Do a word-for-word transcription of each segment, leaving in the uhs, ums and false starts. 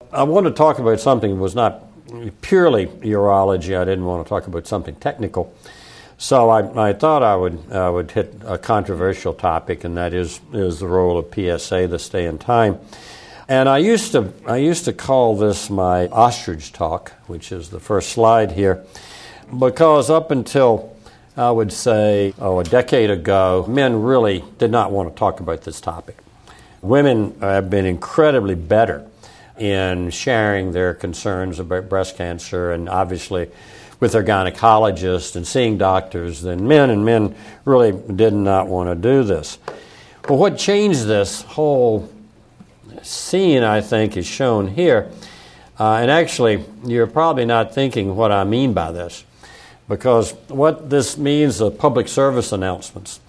I want to talk about something that was not purely urology. I didn't want to talk about something technical. So I, I thought I would uh, would hit a controversial topic, and that is is the role of P S A, the stay in time. And I used to I used to call this my ostrich talk, which is the first slide here, because up until I would say oh a decade ago, men really did not want to talk about this topic. Women have been incredibly better in sharing their concerns about breast cancer, and obviously with their gynecologist and seeing doctors than men, and men really did not want to do this. But what changed this whole scene, I think, is shown here. Uh, and actually, you're probably not thinking what I mean by this, because what this means are public service announcements.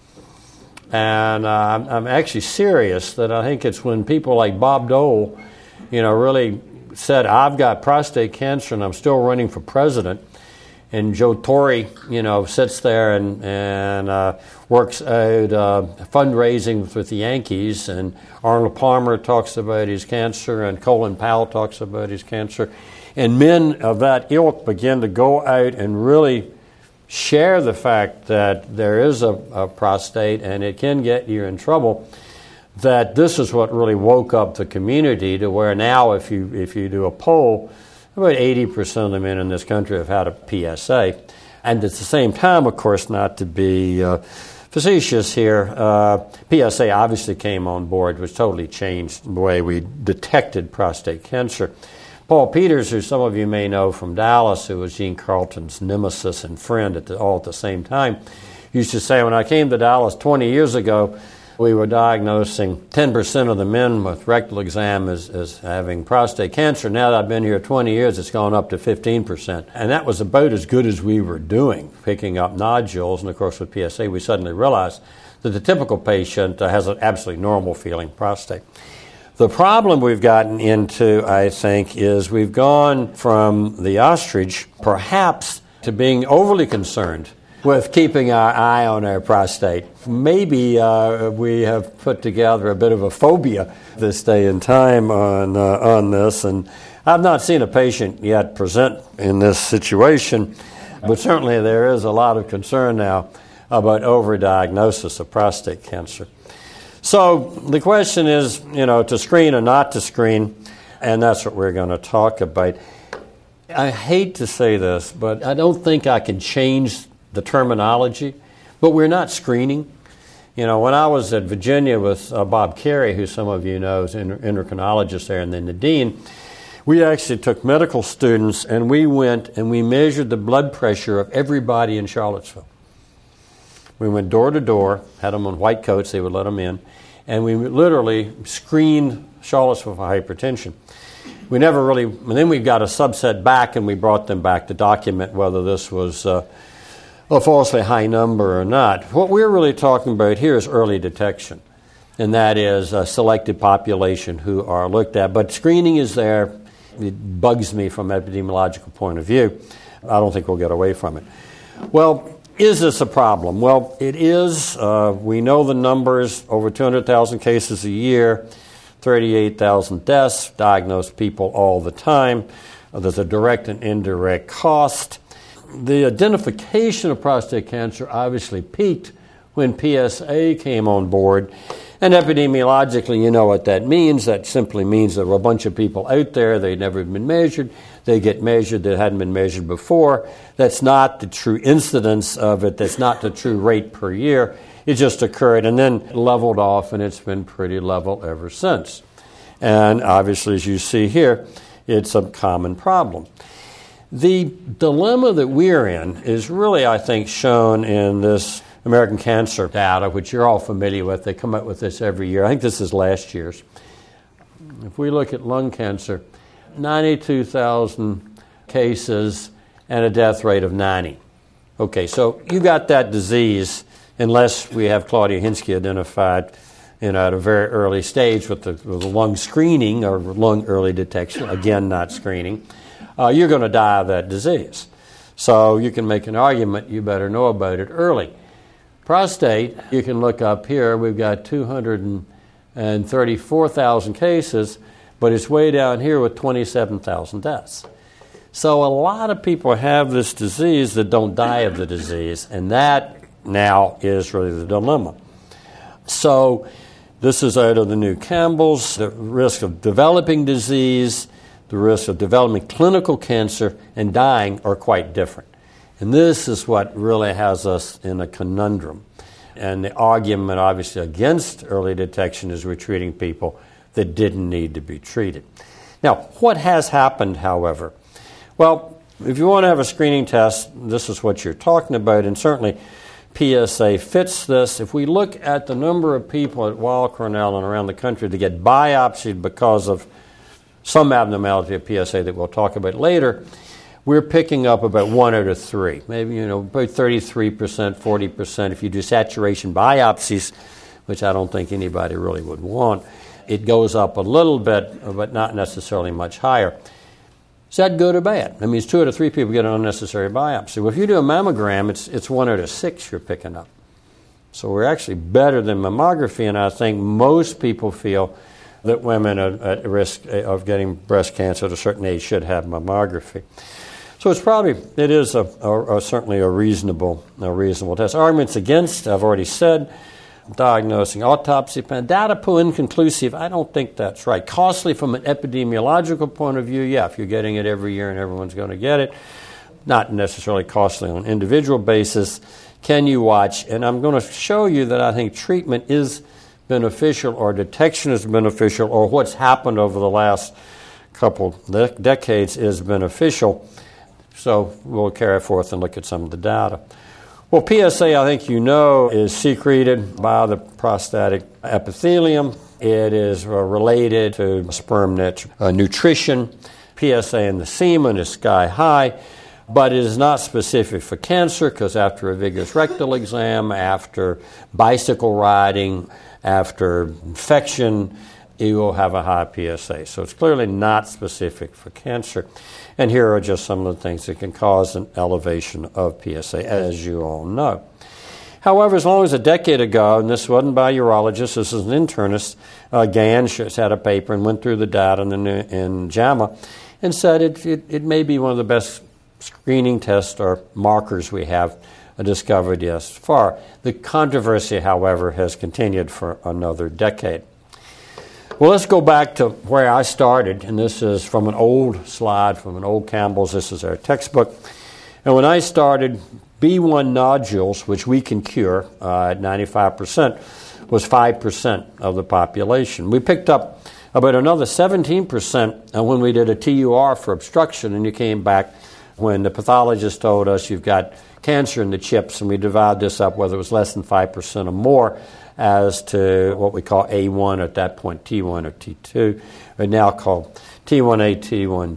And uh, I'm, I'm actually serious that I think it's when people like Bob Dole, you know, really said, I've got prostate cancer and I'm still running for president. And Joe Torre, you know, sits there and, and uh, works out uh, fundraising with the Yankees, and Arnold Palmer talks about his cancer, and Colin Powell talks about his cancer. And men of that ilk begin to go out and really share the fact that there is a, a prostate and it can get you in trouble, that this is what really woke up the community to where now if you if you do a poll, about eighty percent of the men in this country have had a P S A. And at the same time, of course, not to be uh, facetious here, uh, P S A obviously came on board, which totally changed the way we detected prostate cancer. Paul Peters, who some of you may know from Dallas, who was Gene Carlton's nemesis and friend at the, all at the same time, used to say, when I came to Dallas twenty years ago, we were diagnosing ten percent of the men with rectal exam as, as having prostate cancer. Now that I've been here twenty years, it's gone up to fifteen percent. And that was about as good as we were doing, picking up nodules. And of course, with P S A, we suddenly realized that the typical patient has an absolutely normal feeling prostate. The problem we've gotten into, I think, is we've gone from the ostrich, perhaps, to being overly concerned with keeping our eye on our prostate. Maybe uh, we have put together a bit of a phobia this day and time on uh, on this, and I've not seen a patient yet present in this situation, but certainly there is a lot of concern now about overdiagnosis of prostate cancer. So the question is, you know, to screen or not to screen, and that's what we're going to talk about. I hate to say this, but I don't think I can change the terminology, but we're not screening. You know, when I was at Virginia with uh, Bob Carey, who some of you know is an endocrinologist there, and then the dean, we actually took medical students and we went and we measured the blood pressure of everybody in Charlottesville. We went door to door, had them on white coats, they would let them in, and we literally screened Charlottesville for hypertension. We never really, and then we got a subset back and we brought them back to document whether this was uh, a falsely high number or not. What we're really talking about here is early detection, and that is a selected population who are looked at. But screening is there. It bugs me from an epidemiological point of view. I don't think we'll get away from it. Well, is this a problem? Well, it is. Uh, we know the numbers, over two hundred thousand cases a year, thirty-eight thousand deaths, diagnosed people all the time. Uh, there's a direct and indirect cost. The identification of prostate cancer obviously peaked when P S A came on board. And epidemiologically, you know what that means. That simply means there were a bunch of people out there. They'd never been measured. They get measured that hadn't been measured before. That's not the true incidence of it. That's not the true rate per year. It just occurred and then leveled off, and it's been pretty level ever since. And obviously, as you see here, it's a common problem. The dilemma that we're in is really, I think, shown in this American Cancer data, which you're all familiar with. They come up with this every year. I think this is last year's. If we look at lung cancer, ninety-two thousand cases and a death rate of ninety. Okay, so you got that disease unless we have Claudia Hinsky identified, you know, at a very early stage with the, with the lung screening or lung early detection, again, not screening. Uh, you're going to die of that disease. So you can make an argument you better know about it early. Prostate, you can look up here, we've got two hundred thirty-four thousand cases, but it's way down here with twenty-seven thousand deaths. So a lot of people have this disease that don't die of the disease, and that now is really the dilemma. So this is out of the new Campbell's. The risk of developing disease, the risk of developing clinical cancer, and dying are quite different. And this is what really has us in a conundrum. And the argument, obviously, against early detection is we're treating people that didn't need to be treated. Now, what has happened, however? Well, if you want to have a screening test, this is what you're talking about, and certainly P S A fits this. If we look at the number of people at Weill Cornell and around the country that get biopsied because of some abnormality of P S A that we'll talk about later, we're picking up about one out of three, maybe, you know, about thirty-three percent, forty percent. If you do saturation biopsies, which I don't think anybody really would want, it goes up a little bit, but not necessarily much higher. Is that good or bad? That means two out of three people get an unnecessary biopsy. Well, if you do a mammogram, it's it's one out of six you're picking up. So we're actually better than mammography, and I think most people feel that women are at risk of getting breast cancer at a certain age should have mammography. So it's probably, it is a, a, a certainly a reasonable, a reasonable test. Arguments against, I've already said, diagnosing autopsy, data pool inconclusive, I don't think that's right. Costly from an epidemiological point of view, yeah, if you're getting it every year and everyone's going to get it. Not necessarily costly on an individual basis. Can you watch? And I'm going to show you that I think treatment is beneficial, or detection is beneficial, or what's happened over the last couple de- decades is beneficial. So we'll carry forth and look at some of the data. Well, P S A, I think you know, is secreted by the prostatic epithelium. It is uh, related to sperm net, uh, nutrition. P S A in the semen is sky high, but it is not specific for cancer because after a vigorous rectal exam, after bicycle riding, after infection, you will have a high P S A. So it's clearly not specific for cancer. And here are just some of the things that can cause an elevation of P S A, as you all know. However, as long as a decade ago, and this wasn't by a urologist, this is an internist, uh, Gans had a paper and went through the data in, the, in JAMA and said it, it, it may be one of the best screening tests or markers we have discovered thus far. The controversy, however, has continued for another decade. Well, let's go back to where I started, and this is from an old slide from an old Campbell's. This is our textbook. And when I started, B one nodules, which we can cure uh, at ninety-five percent, was five percent of the population. We picked up about another seventeen percent when we did a T U R for obstruction, and you came back when the pathologist told us you've got cancer in the chips, and we divide this up whether it was less than five percent or more as to what we call A one at that point, T one or T two, are now called T one A, T one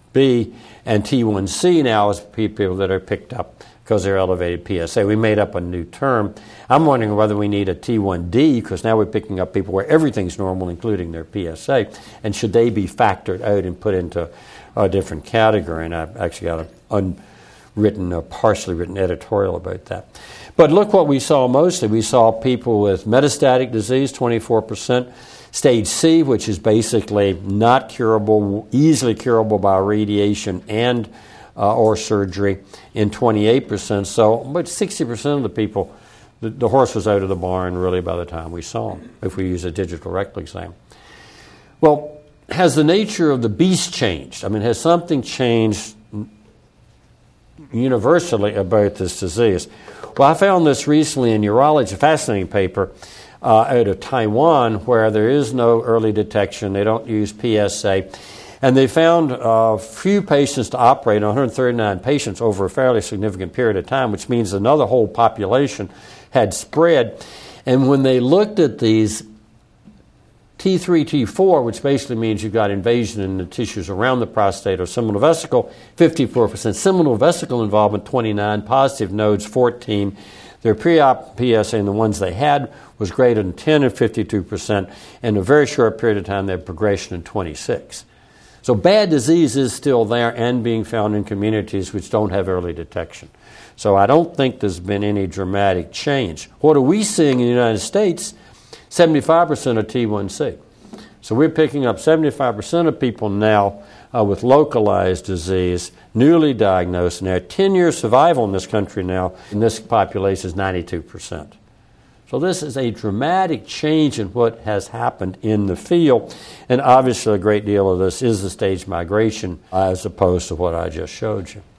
B, and T one C now is people that are picked up because they're elevated P S A. We made up a new term. I'm wondering whether we need a T one D because now we're picking up people where everything's normal, including their P S A, and should they be factored out and put into a different category? And I've actually got an unwritten or partially written editorial about that. But look what we saw mostly. We saw people with metastatic disease, twenty-four percent, stage C, which is basically not curable, easily curable by radiation and uh, or surgery, in twenty-eight percent. So about sixty percent of the people, the, the horse was out of the barn really by the time we saw them, if we use a digital rectal exam. Well, has the nature of the beast changed? I mean, has something changed universally about this disease? Well, I found this recently in Urology, a fascinating paper uh, out of Taiwan, where there is no early detection. They don't use P S A. And they found a few patients to operate, one hundred thirty-nine patients over a fairly significant period of time, which means another whole population had spread. And when they looked at these T three, T four, which basically means you've got invasion in the tissues around the prostate or seminal vesicle, fifty-four percent. Seminal vesicle involvement, twenty-nine. Positive nodes, fourteen. Their pre-op P S A and the ones they had was greater than ten and fifty-two percent. In a very short period of time, they had progression in twenty-six. So bad disease is still there and being found in communities which don't have early detection. So I don't think there's been any dramatic change. What are we seeing in the United States? seventy-five percent of T one C. So we're picking up seventy-five percent of people now uh, with localized disease, newly diagnosed, and our ten-year survival in this country now in this population is ninety-two percent. So this is a dramatic change in what has happened in the field, and obviously a great deal of this is the stage migration as opposed to what I just showed you.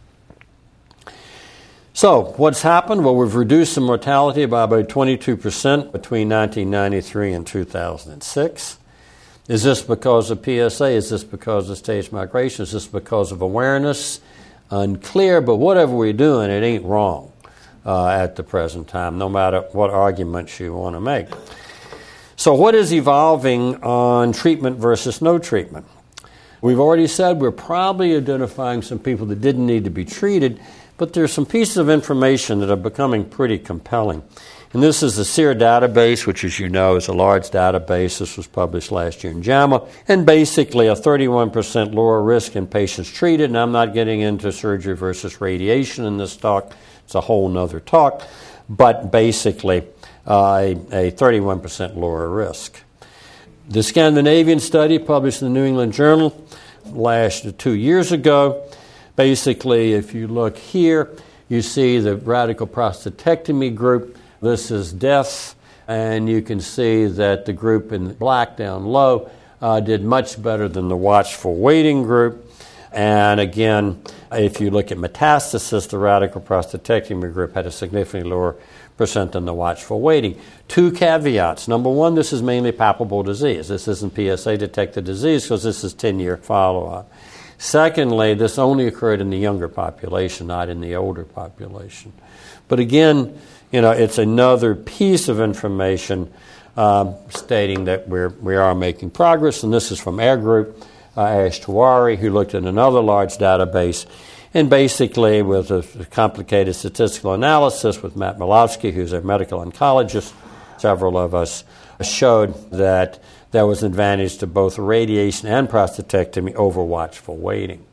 So what's happened? Well, we've reduced the mortality by about twenty-two percent between nineteen ninety-three and two thousand six. Is this because of P S A? Is this because of stage migration? Is this because of awareness? Unclear, but whatever we're doing, it ain't wrong. Uh, at the present time, no matter what arguments you want to make. So what is evolving on treatment versus no treatment? We've already said we're probably identifying some people that didn't need to be treated, but there's some pieces of information that are becoming pretty compelling. And this is the S E E R database, which, as you know, is a large database. This was published last year in JAMA. And basically a thirty-one percent lower risk in patients treated. And I'm not getting into surgery versus radiation in this talk. It's a whole nother talk. But basically uh, a, a thirty-one percent lower risk. The Scandinavian study published in the New England Journal last two years ago. Basically, if you look here, you see the radical prostatectomy group. This is death, and you can see that the group in black down low uh, did much better than the watchful waiting group. And again, if you look at metastasis, the radical prostatectomy group had a significantly lower percent than the watchful waiting. Two caveats. Number one, this is mainly palpable disease. This isn't P S A-detected disease because this is ten-year follow-up. Secondly, this only occurred in the younger population, not in the older population. But again, you know, it's another piece of information uh, stating that we're, we are making progress, and this is from our group, uh, Ash Tiwari, who looked at another large database, and basically with a complicated statistical analysis with Matt Malowski, who's a medical oncologist, several of us showed that there was an advantage to both radiation and prostatectomy over watchful waiting.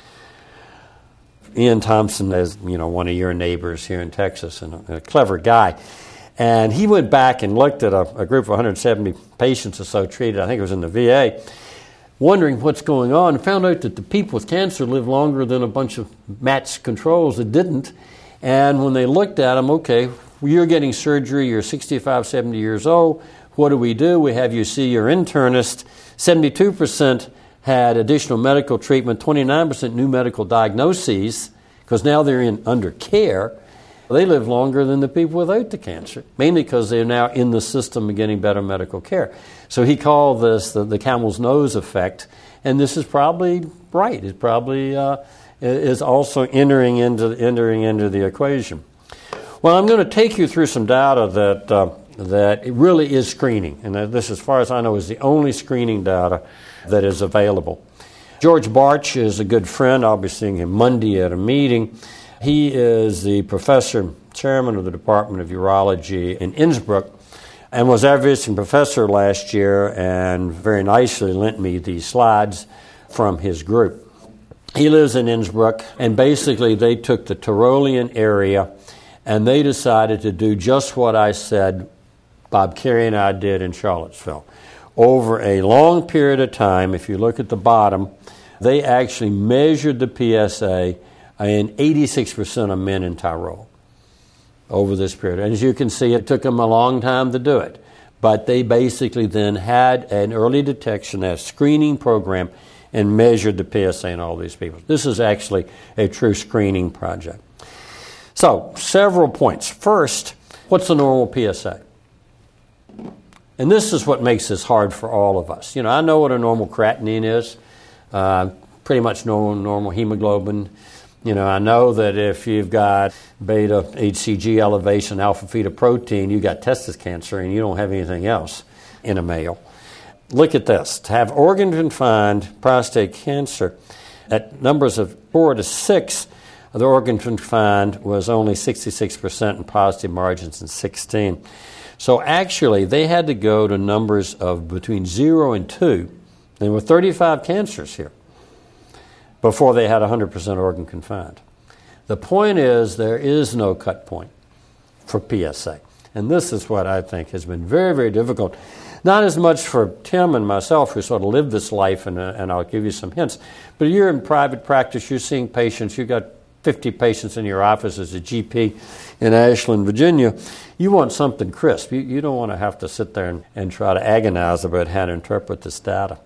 Ian Thompson is, you know, one of your neighbors here in Texas, and a, a clever guy. And he went back and looked at a, a group of one hundred seventy patients or so treated, I think it was in the V A, wondering what's going on, and found out that the people with cancer live longer than a bunch of matched controls that didn't. And when they looked at them, okay, you're getting surgery, you're sixty-five, seventy years old, what do we do? We have you see your internist. seventy-two percent had additional medical treatment, twenty-nine percent new medical diagnoses, because now they're in under care. They live longer than the people without the cancer, mainly because they're now in the system and getting better medical care. So he called this the, the camel's nose effect, and this is probably right. It probably uh, is also entering into entering into the equation. Well, I'm going to take you through some data that uh, that it really is screening, and this, as far as I know, is the only screening data that is available. George Barch is a good friend. I'll be seeing him Monday at a meeting. He is the professor, chairman of the Department of Urology in Innsbruck, and was our visiting professor last year, and very nicely lent me these slides from his group. He lives in Innsbruck, and basically they took the Tyrolean area and they decided to do just what I said Bob Carey and I did in Charlottesville. Over a long period of time, if you look at the bottom, they actually measured the P S A in eighty-six percent of men in Tyrol over this period. And as you can see, it took them a long time to do it. But they basically then had an early detection, a screening program, and measured the P S A in all these people. This is actually a true screening project. So, several points. First, what's the normal P S A? And this is what makes this hard for all of us. You know, I know what a normal creatinine is, uh, pretty much normal, normal hemoglobin. You know, I know that if you've got beta H C G elevation, alpha-fetoprotein, you've got testis cancer and you don't have anything else in a male. Look at this. To have organ-confined prostate cancer, at numbers of four to six, the organ-confined was only sixty-six percent and positive margins in sixteen. So actually, they had to go to numbers of between zero and two. There were thirty-five cancers here before they had one hundred percent organ confined. The point is, there is no cut point for P S A. And this is what I think has been very, very difficult. Not as much for Tim and myself, who sort of live this life, and, uh, and I'll give you some hints. But you're in private practice, you're seeing patients, you've got fifty patients in your office as a G P in Ashland, Virginia. You want something crisp. You, you don't want to have to sit there and, and try to agonize about how to interpret this data.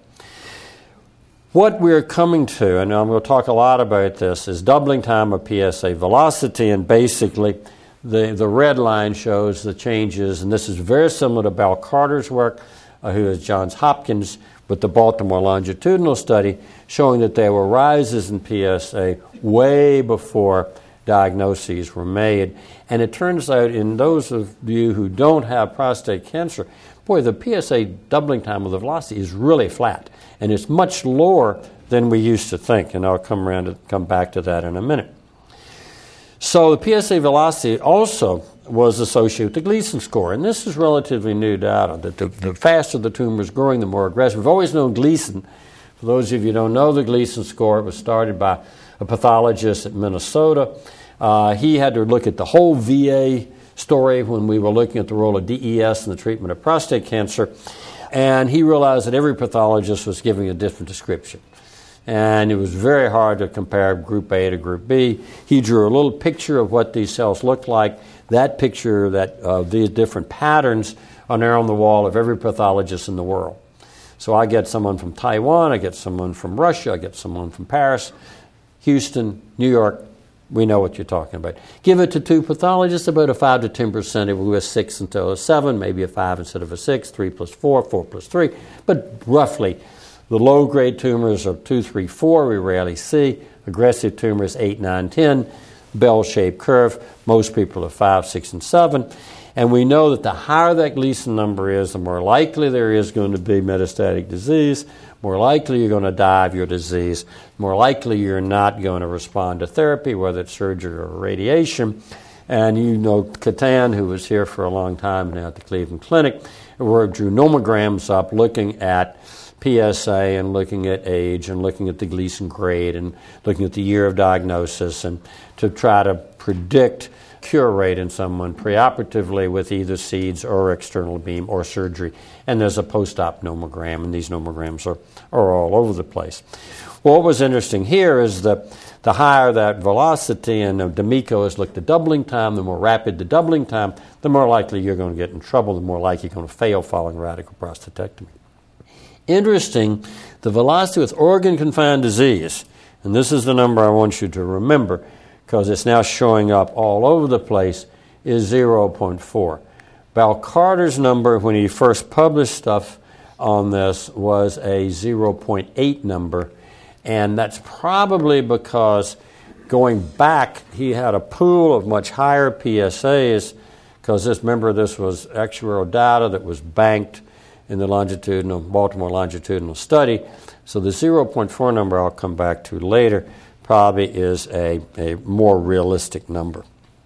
What we're coming to, and I'm going to talk a lot about this, is doubling time of P S A velocity, and basically the, the red line shows the changes, and this is very similar to Bal Carter's work, uh, who is Johns Hopkins, with the Baltimore longitudinal study, showing that there were rises in P S A way before diagnoses were made. And it turns out, in those of you who don't have prostate cancer, boy, the P S A doubling time of the velocity is really flat, and it's much lower than we used to think, and I'll come around to come back to that in a minute. So the P S A velocity also was associated with the Gleason score, and this is relatively new data, that the, the faster the tumor is growing, the more aggressive. We've always known Gleason. For those of you who don't know the Gleason score, it was started by a pathologist at Minnesota. Uh, he had to look at the whole V A story when we were looking at the role of D E S in the treatment of prostate cancer, and he realized that every pathologist was giving a different description. And it was very hard to compare group A to group B. He drew a little picture of what these cells looked like. That picture, that uh, these different patterns, are there on the wall of every pathologist in the world. So I get someone from Taiwan, I get someone from Russia, I get someone from Paris, Houston, New York. We know what you're talking about. Give it to two pathologists, about a five to ten percent. It will be a six instead of a seven, maybe a five instead of a six, three plus four, four plus three. But roughly, the low-grade tumors are two, three, four, we rarely see. Aggressive tumors, eight, nine, ten. Bell-shaped curve, most people are five, six, and seven. And we know that the higher that Gleason number is, the more likely there is going to be metastatic disease, more likely you're going to die of your disease, more likely you're not going to respond to therapy, whether it's surgery or radiation. And you know Catan, who was here for a long time now at the Cleveland Clinic, where drew nomograms up looking at P S A and looking at age and looking at the Gleason grade and looking at the year of diagnosis, and to try to predict cure rate in someone preoperatively with either seeds or external beam or surgery. And there's a post-op nomogram, and these nomograms are, are all over the place. Well, what was interesting here is that the higher that velocity, and D'Amico has looked at doubling time, the more rapid the doubling time, the more likely you're going to get in trouble, the more likely you're going to fail following radical prostatectomy. Interesting, the velocity with organ-confined disease, and this is the number I want you to remember because it's now showing up all over the place, is zero point four. Bal Carter's number, when he first published stuff on this, was a zero point eight number, and that's probably because going back, he had a pool of much higher P S As, because this, remember, this was actuarial data that was banked in the longitudinal Baltimore longitudinal study. So the zero point four number I'll come back to later probably is a, a more realistic number.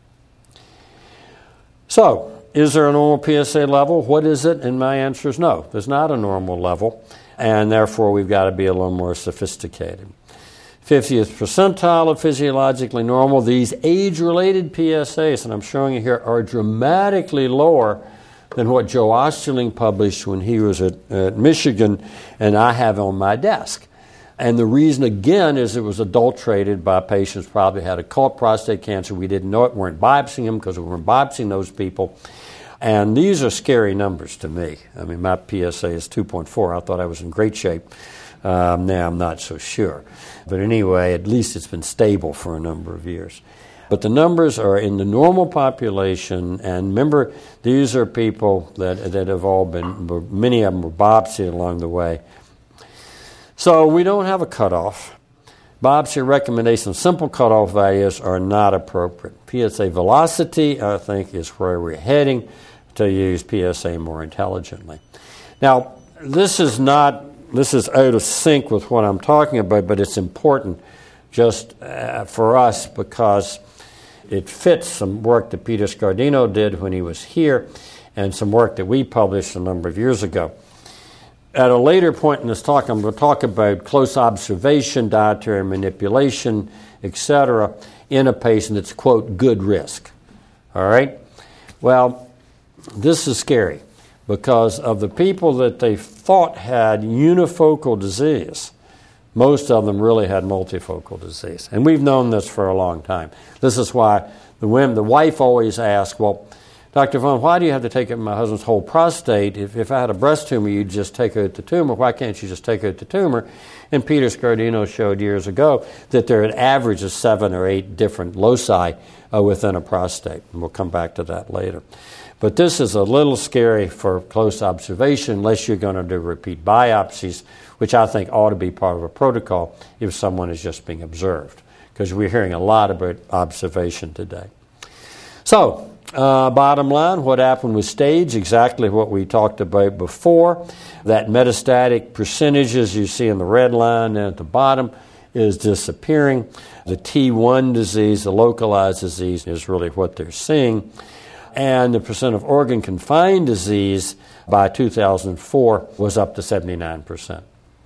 So, is there a normal P S A level? What is it? And my answer is no. There's not a normal level, and therefore we've got to be a little more sophisticated. fiftieth percentile of physiologically normal. These age-related P S As, and I'm showing you here, are dramatically lower than what Joe Osterling published when he was at, at Michigan, and I have on my desk. And the reason, again, is it was adulterated by patients probably had occult prostate cancer. We didn't know it, weren't biopsying them because we weren't biopsying those people. And these are scary numbers to me. I mean, my P S A is two point four. I thought I was in great shape. Um, now I'm not so sure. But anyway, at least it's been stable for a number of years. But the numbers are in the normal population, and remember, these are people that that have all been, many of them were biopsied along the way. So we don't have a cutoff. Biopsy recommendations, simple cutoff values are not appropriate. P S A velocity, I think, is where we're heading to use P S A more intelligently. Now, this is not, this is out of sync with what I'm talking about, but it's important just uh, for us because it fits some work that Peter Scardino did when he was here and some work that we published a number of years ago. At a later point in this talk, I'm going to talk about close observation, dietary manipulation, et cetera, in a patient that's, quote, good risk. All right? Well, this is scary because of the people that they thought had unifocal disease, most of them really had multifocal disease. And we've known this for a long time. This is why the women, the wife always asks, well, Doctor Von, why do you have to take out my husband's whole prostate? If, if I had a breast tumor, you'd just take out the tumor. Why can't you just take out the tumor? And Peter Scardino showed years ago that there are an average of seven or eight different loci uh, within a prostate. And we'll come back to that later. But this is a little scary for close observation unless you're going to do repeat biopsies, which I think ought to be part of a protocol if someone is just being observed, because we're hearing a lot about observation today. So, uh, bottom line, what happened with stage? Exactly what we talked about before. That metastatic percentages you see in the red line down at the bottom is disappearing. The T one disease, the localized disease, is really what they're seeing. And the percent of organ-confined disease by two thousand four was up to seventy-nine percent.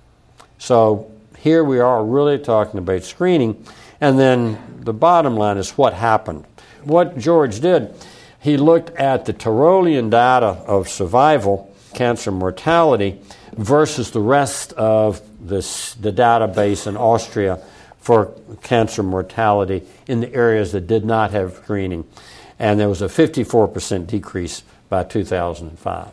So here we are really talking about screening. And then the bottom line is what happened. What George did, he looked at the Tyrolean data of survival, cancer mortality, versus the rest of this, the database in Austria for cancer mortality in the areas that did not have screening. And there was a fifty-four percent decrease by two thousand five.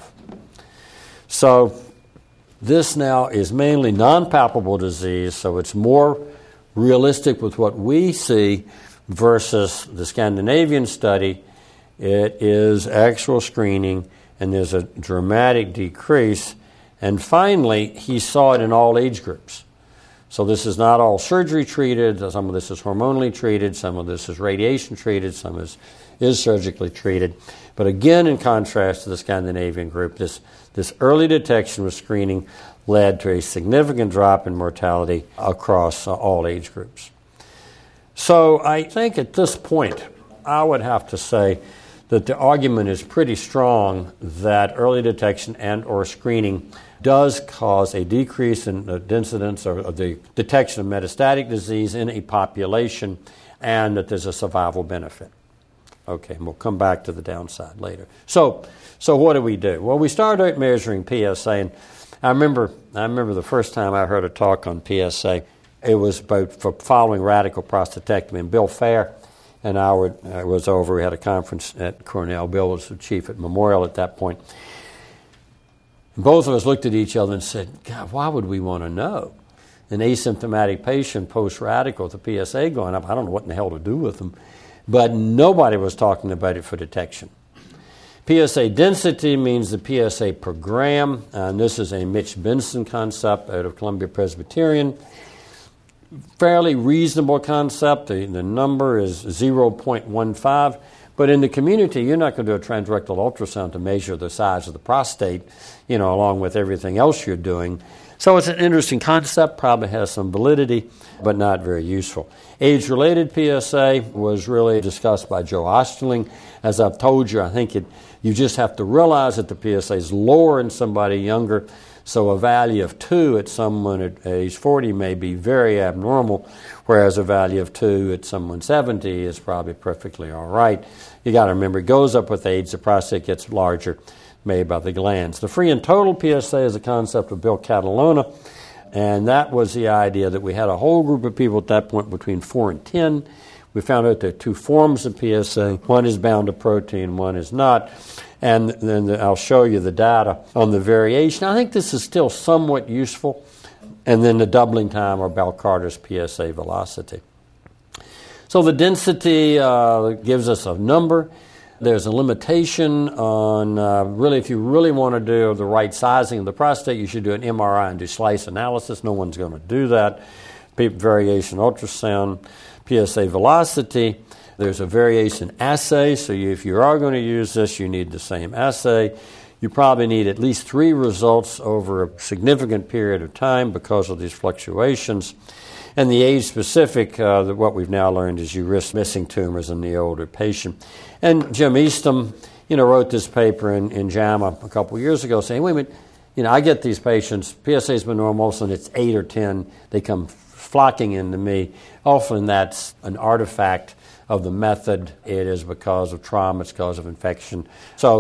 So this now is mainly non-palpable disease, so it's more realistic with what we see versus the Scandinavian study. It is actual screening, and there's a dramatic decrease. And finally, he saw it in all age groups. So this is not all surgery treated. Some of this is hormonally treated. Some of this is radiation treated. Some is, is surgically treated. But again, in contrast to the Scandinavian group, this, this early detection with screening led to a significant drop in mortality across uh, all age groups. So I think at this point, I would have to say that the argument is pretty strong that early detection and or screening does cause a decrease in the incidence or the detection of metastatic disease in a population, and that there's a survival benefit. Okay, and we'll come back to the downside later. So, so what do we do? Well, we started out measuring P S A, and I remember, I remember the first time I heard a talk on P S A. It was about for following radical prostatectomy, and Bill Fair and I were, uh, was over. We had a conference at Cornell. Bill was the chief at Memorial at that point. Both of us looked at each other and said, God, why would we want to know? An asymptomatic patient post-radical with the P S A going up, I don't know what in the hell to do with them. But nobody was talking about it for detection. P S A density means the P S A per gram, and this is a Mitch Benson concept out of Columbia Presbyterian. Fairly reasonable concept. The, the number is zero point one five. But in the community, you're not going to do a transrectal ultrasound to measure the size of the prostate, you know, along with everything else you're doing. So it's an interesting concept, probably has some validity, but not very useful. Age-related P S A was really discussed by Joe Osterling. As I've told you, I think it, you just have to realize that the P S A is lower in somebody younger, so a value of two at someone at age forty may be very abnormal, whereas a value of two at someone seventy is probably perfectly all right. You got to remember, it goes up with age. The prostate gets larger, made by the glands. The free and total P S A is a concept of Bill Catalona, and that was the idea that we had a whole group of people at that point between four and ten. We found out there are two forms of P S A. One is bound to protein, one is not. And then I'll show you the data on the variation. I think this is still somewhat useful. And then the doubling time, or Bell-Carter's P S A velocity. So the density uh, gives us a number. There's a limitation on, uh, really, if you really want to do the right sizing of the prostate, you should do an M R I and do slice analysis. No one's going to do that. Variation ultrasound, P S A velocity. There's a variation assay, so you, if you are going to use this, you need the same assay. You probably need at least three results over a significant period of time because of these fluctuations. And the age-specific, uh, what we've now learned is you risk missing tumors in the older patient. And Jim Eastham, you know, wrote this paper in, in JAMA a couple of years ago saying, wait a minute, you know, I get these patients, P S A's been normal, and it's eight or ten, they come flocking into me. Often that's an artifact of the method. It is because of trauma, it's because of infection. So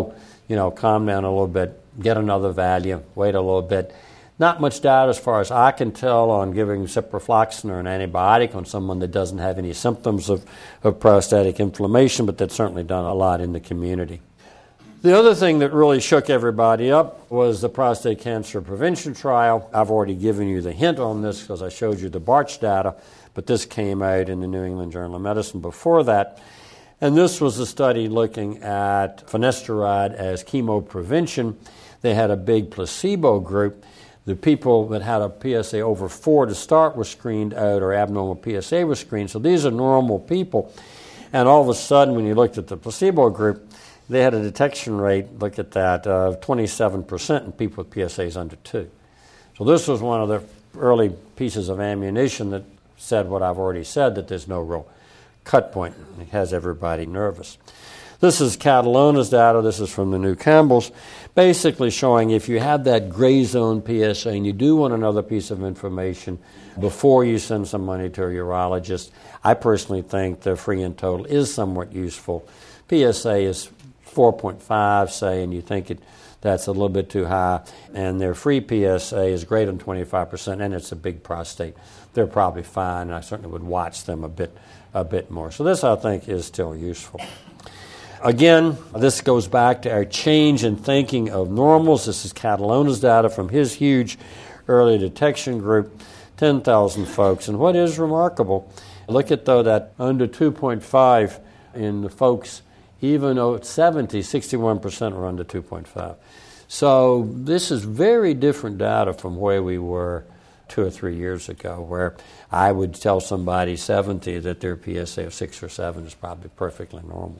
you know, calm down a little bit, get another value, wait a little bit. Not much data as far as I can tell on giving ciprofloxacin or an antibiotic on someone that doesn't have any symptoms of, of prostatic inflammation, but that's certainly done a lot in the community. The other thing that really shook everybody up was the prostate cancer prevention trial. I've already given you the hint on this because I showed you the BARCH data, but this came out in the New England Journal of Medicine before that. And this was a study looking at finasteride as chemo prevention. They had a big placebo group. The people that had a P S A over four to start were screened out, or abnormal P S A was screened. So these are normal people. And all of a sudden, when you looked at the placebo group, they had a detection rate, look at that, of twenty-seven percent in people with P S As under two. So this was one of the early pieces of ammunition that said what I've already said, that there's no real cut point. It has everybody nervous. This is Catalona's data. This is from the New Campbell's, basically showing if you have that gray zone P S A and you do want another piece of information before you send some money to a urologist, I personally think the free and total is somewhat useful. P S A is four point five, say, and you think it that's a little bit too high, and their free P S A is greater than twenty-five percent, and it's a big prostate. They're probably fine, and I certainly would watch them a bit, a bit more. So this, I think, is still useful. Again, this goes back to our change in thinking of normals. This is Catalona's data from his huge early detection group, ten thousand folks. And what is remarkable, look at, though, that under two point five in the folks, even though it's seventy, sixty-one percent are under two point five. So this is very different data from where we were two or three years ago, where I would tell somebody seventy that their P S A of six or seven is probably perfectly normal.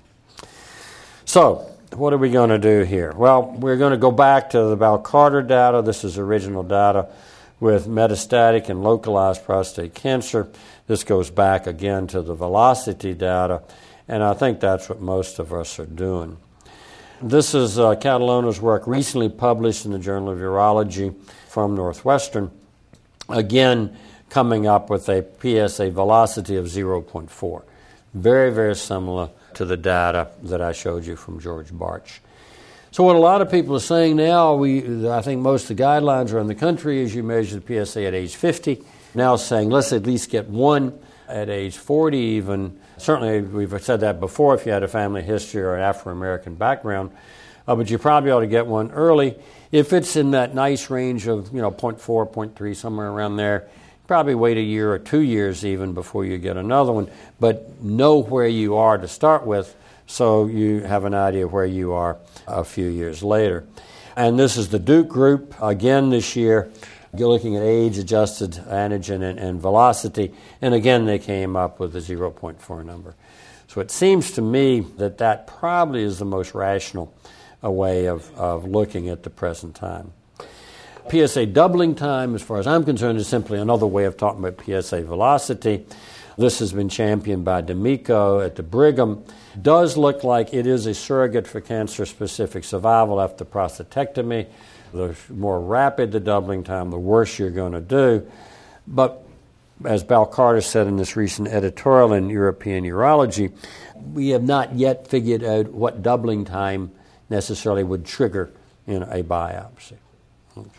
So what are we going to do here? Well, we're going to go back to the Bell-Carter data. This is original data with metastatic and localized prostate cancer. This goes back again to the velocity data, and I think that's what most of us are doing. This is uh, Catalona's work recently published in the Journal of Urology from Northwestern, again coming up with a P S A velocity of zero point four. Very, very similar to the data that I showed you from George Barch. So what a lot of people are saying now, we I think most of the guidelines around the country is you measure the P S A at age fifty. Now saying let's at least get one at age forty even. Certainly we've said that before if you had a family history or an Afro-American background, uh, but you probably ought to get one early. If it's in that nice range of, you know, zero point four, zero point three, somewhere around there, probably wait a year or two years even before you get another one, but know where you are to start with so you have an idea where you are a few years later. And this is the Duke group, again this year, looking at age-adjusted antigen and, and velocity, and again they came up with a zero point four number. So it seems to me that that probably is the most rational uh, way of, of looking at the present time. P S A doubling time, as far as I'm concerned, is simply another way of talking about P S A velocity. This has been championed by D'Amico at the Brigham. Does look like it is a surrogate for cancer-specific survival after prostatectomy. The more rapid the doubling time, the worse you're going to do. But as Bell-Carter said in this recent editorial in European Urology, we have not yet figured out what doubling time necessarily would trigger in a biopsy. Okay.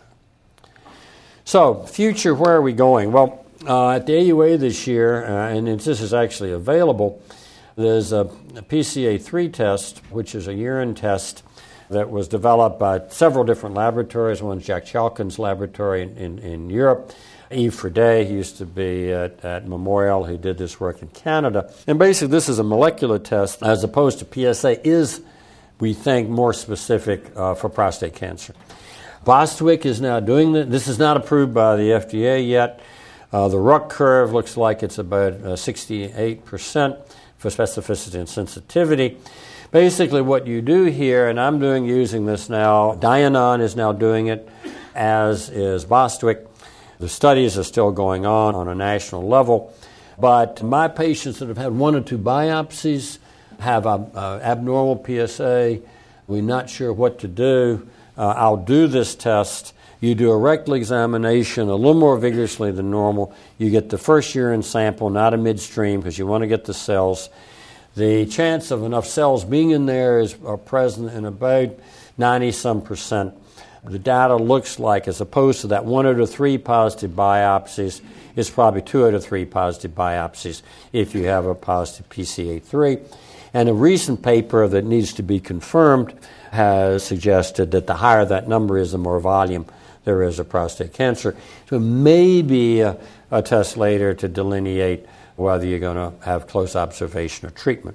So, future, where are we going? Well, uh, at the A U A this year, uh, and this is actually available, there's a, a P C A three test, which is a urine test that was developed by several different laboratories. One's Jack Chalkin's laboratory in, in, in Europe. Yves Friday, he used to be at, at Memorial, who did this work in Canada. And basically, this is a molecular test, as opposed to P S A, is, we think, more specific uh, for prostate cancer. Bostwick is now doing this. This is not approved by the F D A yet. Uh, the R U C curve looks like it's about uh, sixty-eight percent for specificity and sensitivity. Basically what you do here, and I'm doing using this now, Dianon is now doing it, as is Bostwick. The studies are still going on on a national level. But my patients that have had one or two biopsies have a, a abnormal P S A. We're not sure what to do. Uh, I'll do this test. You do a rectal examination a little more vigorously than normal. You get the first urine sample, not a midstream, because you want to get the cells. The chance of enough cells being in there is are present in about ninety-some percent. The data looks like, as opposed to that one out of three positive biopsies, it's probably two out of three positive biopsies if you have a positive P C A three. And a recent paper that needs to be confirmed has suggested that the higher that number is, the more volume there is of prostate cancer. So maybe a, a test later to delineate whether you're going to have close observation or treatment.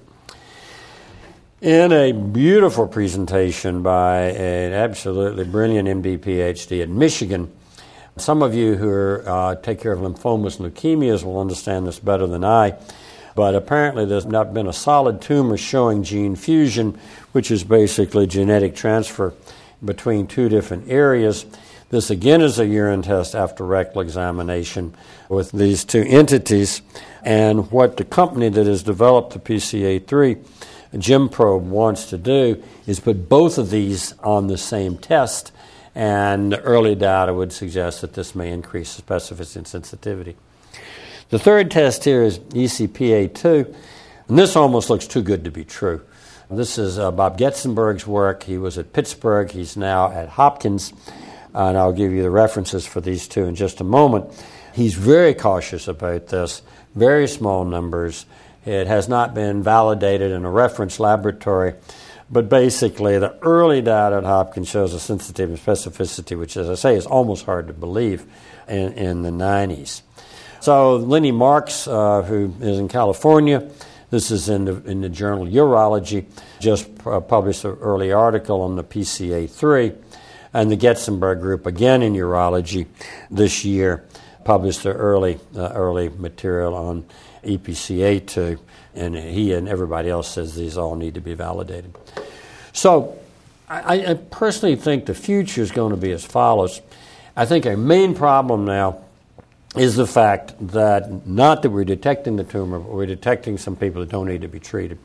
In a beautiful presentation by an absolutely brilliant M D P H D in Michigan, some of you who are, uh, take care of lymphomas and leukemias will understand this better than I, but apparently there's not been a solid tumor showing gene fusion, which is basically genetic transfer between two different areas. This again is a urine test after rectal examination with these two entities, and what the company that has developed the P C A three GemProbe wants to do is put both of these on the same test, and early data would suggest that this may increase specificity and sensitivity. The third test here is E C P A two, and this almost looks too good to be true. This is uh, Bob Getzenberg's work. He was at Pittsburgh. He's now at Hopkins, and I'll give you the references for these two in just a moment. He's very cautious about this, very small numbers. It has not been validated in a reference laboratory, but basically the early data at Hopkins shows a sensitivity and specificity, which, as I say, is almost hard to believe in, in the nineties. So Lenny Marks, uh, who is in California, this is in the, in the journal Urology, just uh, published an early article on the P C A three, and the Getzenberg group, again in Urology, this year published their early, uh, early material on E P C A two, and he and everybody else says these all need to be validated. So I, I personally think the future is going to be as follows. I think our main problem now is the fact that not that we're detecting the tumor, but we're detecting some people that don't need to be treated.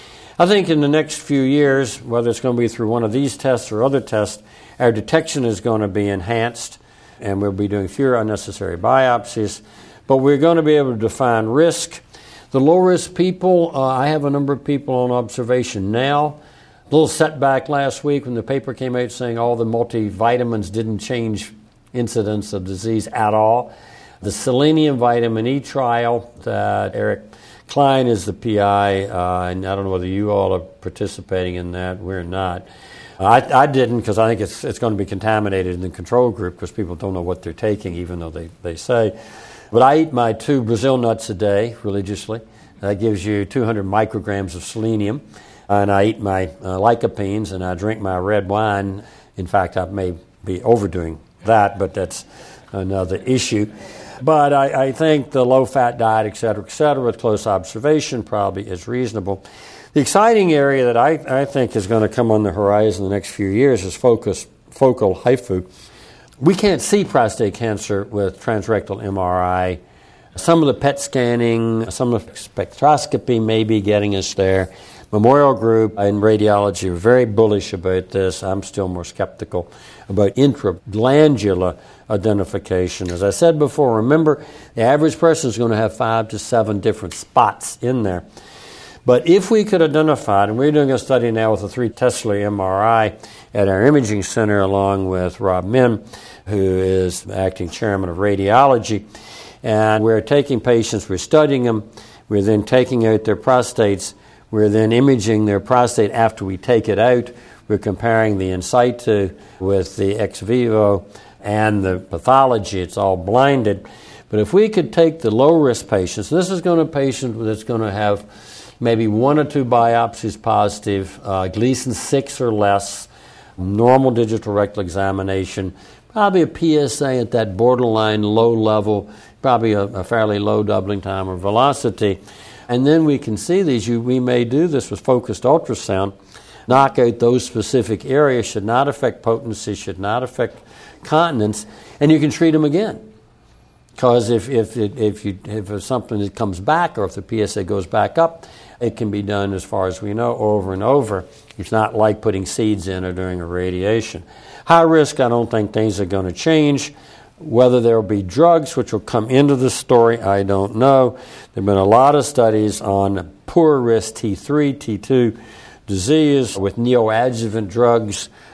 I think in the next few years, whether it's going to be through one of these tests or other tests, our detection is going to be enhanced, and we'll be doing fewer unnecessary biopsies, but we're going to be able to define risk. The low-risk people, uh, I have a number of people on observation now. A little setback last week when the paper came out saying all the multivitamins didn't change incidence of disease at all. The selenium vitamin E trial that Eric Klein is the P I, uh, and I don't know whether you all are participating in that. We're not. I, I didn't because I think it's it's going to be contaminated in the control group because people don't know what they're taking, even though they, they say. But I eat my two Brazil nuts a day religiously. That gives you two hundred micrograms of selenium. And I eat my uh, lycopenes, and I drink my red wine. In fact, I may be overdoing that, but that's another issue. But I, I think the low-fat diet, et cetera, et cetera, with close observation probably is reasonable. The exciting area that I, I think is going to come on the horizon in the next few years is focus, focal H I F U. We can't see prostate cancer with transrectal M R I. Some of the P E T scanning, some of the spectroscopy may be getting us there. Memorial Group in radiology are very bullish about this. I'm still more skeptical about intraglandular identification. As I said before, remember, the average person is going to have five to seven different spots in there. But if we could identify, and we're doing a study now with a three Tesla M R I at our imaging center along with Rob Min, who is acting chairman of radiology, and we're taking patients, we're studying them, we're then taking out their prostates, we're then imaging their prostate after we take it out, we're comparing the in situ with the ex vivo and the pathology, it's all blinded. But if we could take the low-risk patients, this is going to be a patient that's going to have maybe one or two biopsies positive, uh, Gleason six or less, normal digital rectal examination, probably a P S A at that borderline low level, probably a, a fairly low doubling time or velocity. And then we can see these. You, we may do this with focused ultrasound, knock out those specific areas, should not affect potency, should not affect continence, and you can treat them again. Because if if it, if you if it's something that comes back, or if the P S A goes back up, it can be done, as far as we know, over and over. It's not like putting seeds in or doing a radiation. High risk, I don't think things are going to change. Whether there will be drugs which will come into the story, I don't know. There have been a lot of studies on poor risk T three, T two disease with neoadjuvant drugs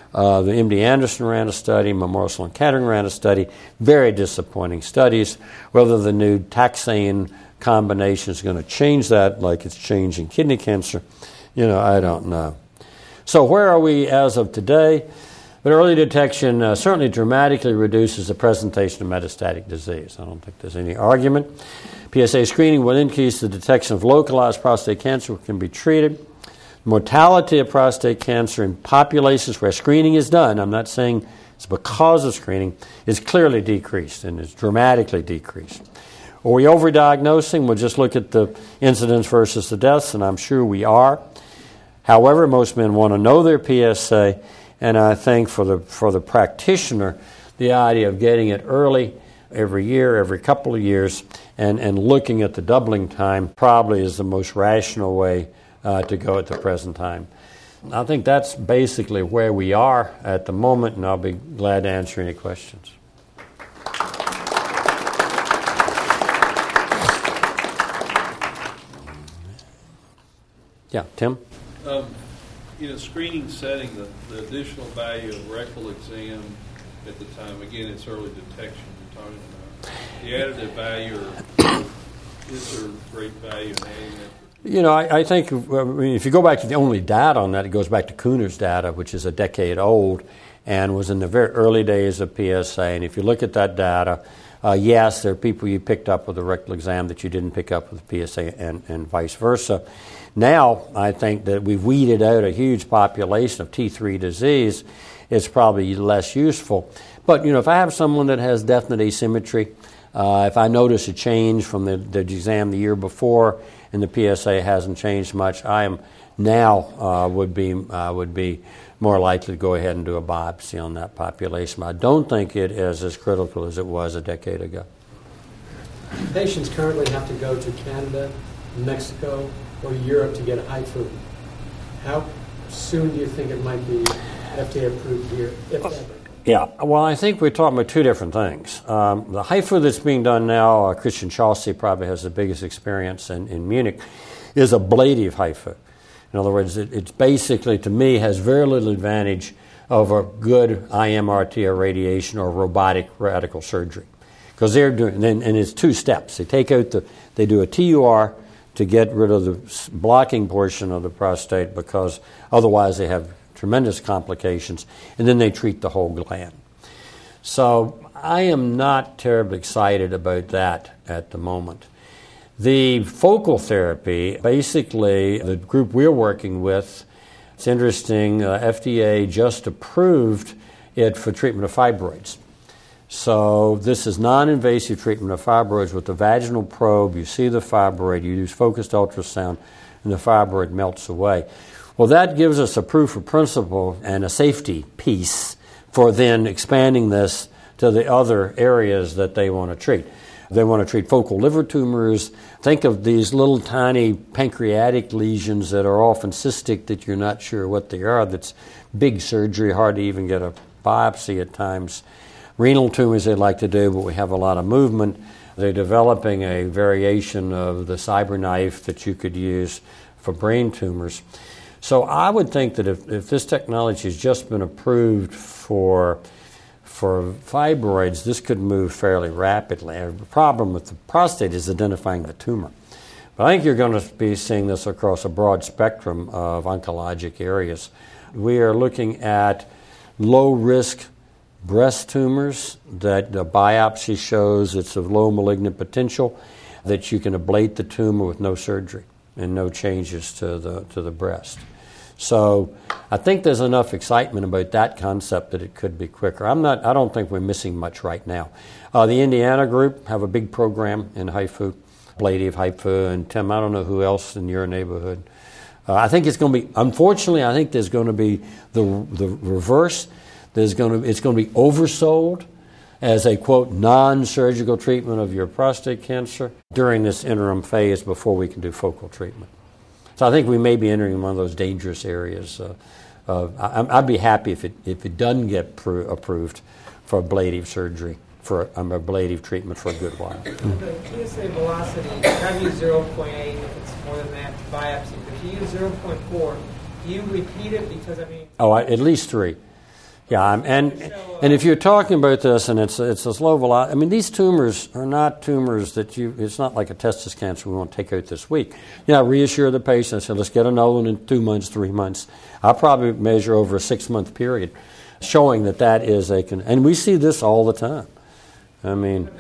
Uh, the M D Anderson ran a study, Memorial Sloan Kettering ran a study, very disappointing studies. Whether the new taxane combination is going to change that like it's changing kidney cancer, you know, I don't know. So where are we as of today? But early detection uh, certainly dramatically reduces the presentation of metastatic disease. I don't think there's any argument. P S A screening will increase the detection of localized prostate cancer, which can be treated. Mortality of prostate cancer in populations where screening is done, I'm not saying it's because of screening, is clearly decreased and is dramatically decreased. Are we overdiagnosing? We'll just look at the incidence versus the deaths, and I'm sure we are. However, most men want to know their P S A, and I think for the for the practitioner, the idea of getting it early, every year, every couple of years, and, and looking at the doubling time probably is the most rational way uh, to go at the present time. I think that's basically where we are at the moment, and I'll be glad to answer any questions. Yeah, Tim? Um, in a screening setting, the, the additional value of rectal exam at the time, again, it's early detection you're talking about. The additive value, or is there great value in adding that? You know, I, I think I mean, if you go back to the only data on that, it goes back to Cooner's data, which is a decade old and was in the very early days of P S A. And if you look at that data, uh, yes, there are people you picked up with a rectal exam that you didn't pick up with P S A, and, and vice versa. Now, I think that we've weeded out a huge population of T three disease. It's probably less useful. But, you know, if I have someone that has definite asymmetry, uh, if I notice a change from the, the exam the year before and the P S A hasn't changed much, I am now uh, would be uh, would be more likely to go ahead and do a biopsy on that population. I don't think it is as critical as it was a decade ago. Patients currently have to go to Canada, Mexico, or Europe to get a HIFU. How soon do you think it might be F D A approved here, if ever? Yeah, well, I think we're talking about two different things. Um, the HIFU that's being done now, uh, Christian Chaussee probably has the biggest experience in, in Munich, is ablative HIFU. In other words, it, it's basically, to me, has very little advantage over good I M R T or radiation or robotic radical surgery. Because they're doing, and, and it's two steps. They take out the, they do a T U R to get rid of the blocking portion of the prostate, because otherwise they have tremendous complications, and then they treat the whole gland. So I am not terribly excited about that at the moment. The focal therapy, basically the group we're working with, it's interesting, uh, F D A just approved it for treatment of fibroids. So this is non-invasive treatment of fibroids with the vaginal probe. You see the fibroid, you use focused ultrasound, and the fibroid melts away. Well, that gives us a proof of principle and a safety piece for then expanding this to the other areas that they want to treat. They want to treat focal liver tumors. Think of these little tiny pancreatic lesions that are often cystic that you're not sure what they are. That's big surgery, hard to even get a biopsy at times. Renal tumors they'd like to do, but we have a lot of movement. They're developing a variation of the CyberKnife that you could use for brain tumors. So I would think that if, if this technology has just been approved for for fibroids, this could move fairly rapidly. The problem with the prostate is identifying the tumor. But I think you're going to be seeing this across a broad spectrum of oncologic areas. We are looking at low-risk breast tumors that the biopsy shows it's of low malignant potential, that you can ablate the tumor with no surgery and no changes to the to the breast. So I think there's enough excitement about that concept that it could be quicker. I'm not. I don't think we're missing much right now. Uh, the Indiana group have a big program in HIFU, ablative HIFU, and Tim, I don't know who else in your neighborhood. Uh, I think it's going to be. Unfortunately, I think there's going to be the the reverse. There's going to it's going to be oversold as a, quote, non-surgical treatment of your prostate cancer during this interim phase before we can do focal treatment. So I think we may be entering one of those dangerous areas. Uh, uh, I, I'd be happy if it if it doesn't get pro- approved for ablative surgery, for um, ablative treatment for a good while. The P S A velocity, I use zero point eight if it's more than that biopsy. But if you use zero point four, do you repeat it? Because, I mean... Oh, I, at least three. Yeah, I'm, and and if you're talking about this, and it's it's this low velocity, I mean, these tumors are not tumors that you. It's not like a testis cancer we want to take out this week. You know, I reassure the patient. I say, let's get another one in two months, three months. I'll probably measure over a six month period, showing that that is a con- and we see this all the time. I mean,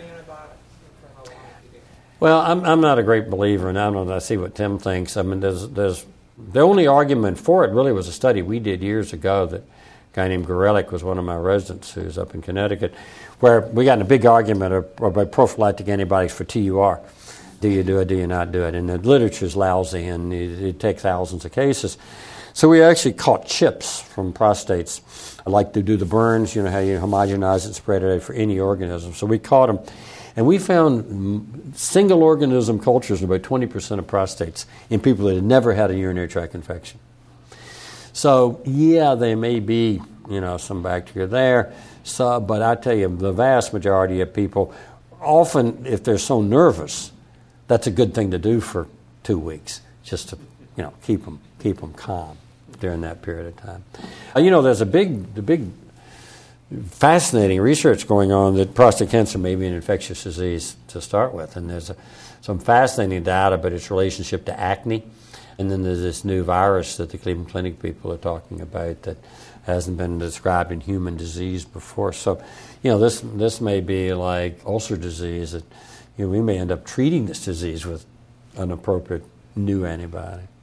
well, I'm I'm not a great believer, and I don't know. I see what Tim thinks. I mean, there's there's the only argument for it really was a study we did years ago that. A guy named Gorelick was one of my residents who's up in Connecticut, where we got in a big argument about prophylactic antibiotics for T U R. Do you do it, do you not do it? And the literature's lousy, and it, it takes thousands of cases. So we actually caught chips from prostates. I like to do the burns, you know, how you homogenize it and spread it out for any organism. So we caught them, and we found single organism cultures in about twenty percent of prostates in people that had never had a urinary tract infection. So, yeah, there may be, you know, some bacteria there, so, but I tell you, the vast majority of people, often if they're so nervous, that's a good thing to do for two weeks, just to, you know, keep them, keep them calm during that period of time. Uh, you know, there's a big, the big fascinating research going on that prostate cancer may be an infectious disease to start with, and there's a, some fascinating data about its relationship to acne. And then there's this new virus that the Cleveland Clinic people are talking about that hasn't been described in human disease before. So, you know, this this may be like ulcer disease that, you know, we may end up treating this disease with an appropriate new antibiotic.